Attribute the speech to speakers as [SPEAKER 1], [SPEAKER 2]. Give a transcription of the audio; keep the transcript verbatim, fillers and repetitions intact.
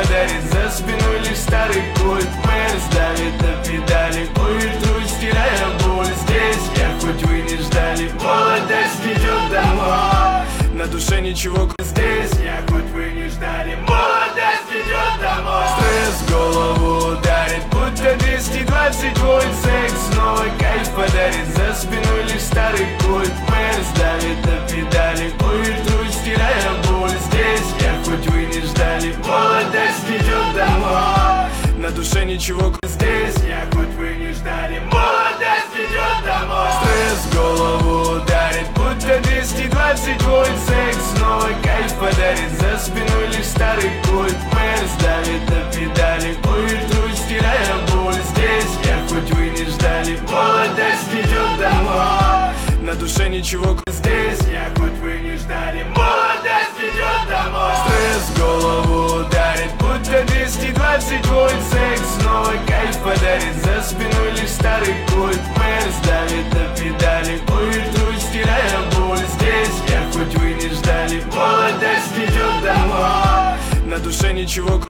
[SPEAKER 1] подарит за спиной лишь старый культ. Мэр сдавит на педали, ультруй, стирая боль. Здесь я, хоть вы не ждали, молодость идет домой. На душе ничего, здесь я, хоть вы не ждали, молодость идет домой. Стресс голову ударит, будто двести двадцать вольт. Секс новый кайф подарит, за спиной лишь старый культ. Мэр сдавит на педали, ультруй, стирая боль. Здесь я, хоть вы не ждали, молодость идет домой. На душе ничего, здесь я, хоть вы не ждали, молодость идет домой. Стресс голову ударит, будто двести двадцать вольт. Секс новый кайф подарит, за спиной лишь старый культ. Мэр сдавит на педали, ультруй, стирая боль. Здесь я, хоть вы не ждали, молодость идет домой. На душе ничего, здесь я, хоть вы не ждали, молодость идет домой. Стресс голову ударит, будто двести двадцать вольт. Секс новый кайф подарит, за спиной лишь старый культ. Мэр сдавит на педали, ультруй, стирая боль. Здесь я, хоть вы не ждали, молодость идет домой. На душе ничего.